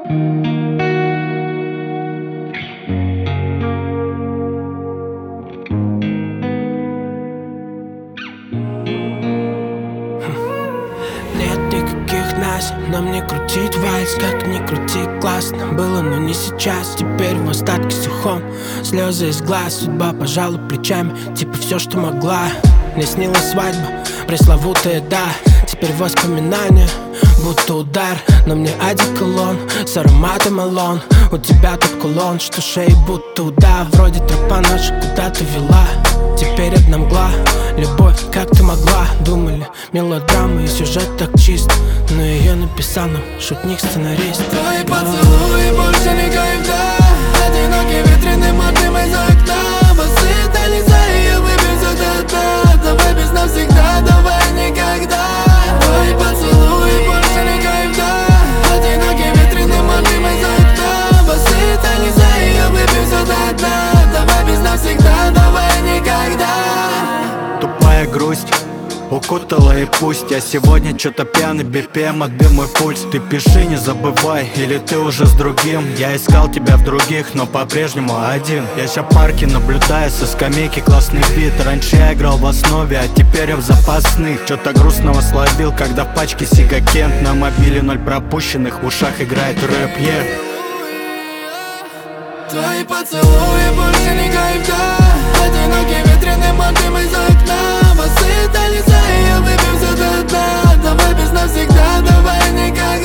Нет никаких нас, нам не крутить вальс. Как ни крути, классно было, но не сейчас. Теперь в остатке сухом, слезы из глаз. Судьба пожала плечами, типа все, что могла. Мне снилась свадьба, пресловутая, да. Теперь воспоминания, будто удар. На мне одеколон с ароматом алон. У тебя тот кулон, что шеи будто удар. Вроде тропа наша куда-то вела. Теперь одна мгла, любовь, как ты могла. Думали, мелодрама и сюжет так чист, но ее написал нам шутник-сценарист. Твои поцелуи больше не кайф, да. Одинокий ветреный мотым из окна. Босые тенниса, и я выпью все до дна. Давай без навсегда, давай никогда. Твои поцелуи больше не кайф, да. Одинокий ветреный мотым из окна. Босые тенниса, и я выпью все до дна. Давай без навсегда, давай никогда. Тупая грусть укутала, и пусть я сегодня что-то пьяный, BPM отбил мой пульс. Ты пиши, не забывай, или ты уже с другим. Я искал тебя в других, но по-прежнему один. Я ща парки наблюдаю со скамейки, классный бит. Раньше я играл в основе, а теперь я в запасных. Что-то грустного словил, когда в пачке сигакент. На мобиле 0 пропущенных, в ушах играет рэп, Твои поцелуи больше не кайф, да. Одинокий ветреный мотым из окна. Босые тенниса, и я выпью все до дна. Давай без навсегда, давай никогда.